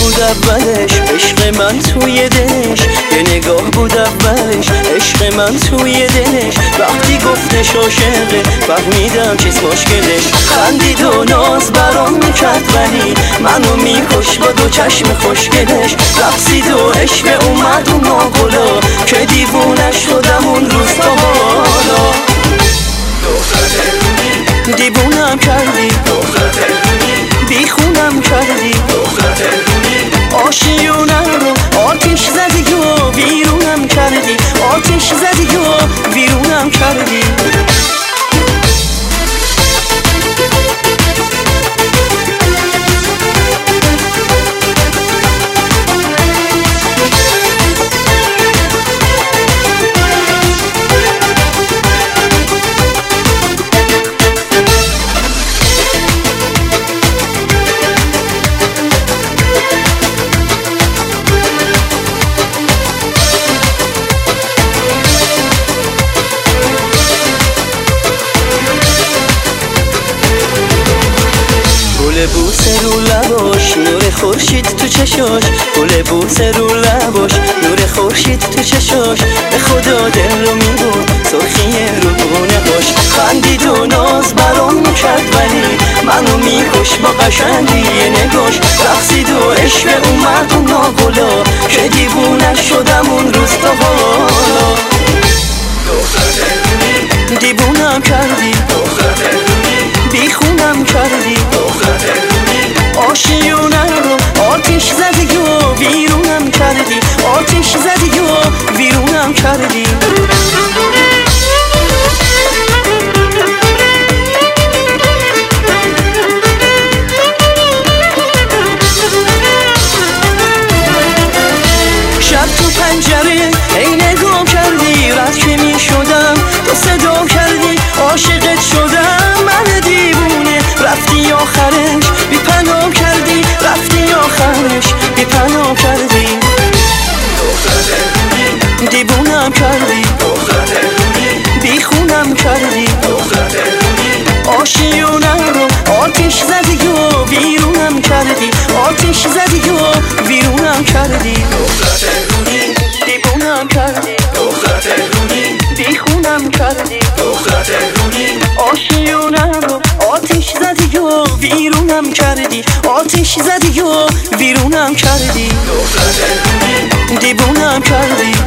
بود اولش، عشق من توی دلش. یه نگاه بود اولش، عشق من توی دلش. وقتی گفتش عاشقه فهمیدم چیز مشکلش. خندید و ناز برام میکرد ولی منو میکش با دو چشم خوشگلش. رقصید و عشق اومد و ناگلا که دیوونه شدم اون روز تا حالا. دیوونم کردی، بیخونم کردی، آشیونه رو آتش زدی و ویرونم کردی، آتش زدی و ویرونم کردی. گل بوسه رو لباش، نور خورشید تو چشاش. گل بوسه رو لباش، نور خورشید تو چشاش. به خدا دل رو میبرد سرخی رو گونه‌هاش. خندید و ناز برام میکرد ولی منو میکش با قشنگی نگاش. رقصید و عشق اومد و ناگلا که دیوونه شدم اون روز تا حالا. دیوونم کردی، بیخونم کردی، آشیونه رو آتش زدی و ویرونم کردی، آتش زدی و ویرونم کردی. شب تو پنجره ای نگاه کردی، رد که می شدم تو صدا کردی. عاشقت شدم من دیوونه، رفتی آخرش بی پناه کردی، رفتی آخرش بی پناه کردی. دیوونم کردی، بیخونم کردی، آشیونه رو آتش زدی و ویرونم کردی، آتش زدی و ویرونم کردی. دیوونم کردی، بیخونم کردی، آشیونه رو آتش زدی و ویرونم کردی، آتش زدی و ویرونم کردی. دیوونم کردی،